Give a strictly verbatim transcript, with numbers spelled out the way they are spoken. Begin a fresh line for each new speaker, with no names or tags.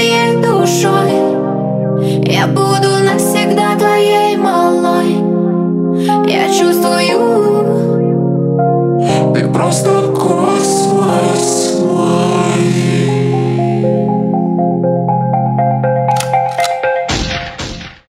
своей душой. Я буду навсегда твоей малой. Я чувствую,
ты просто космос мой.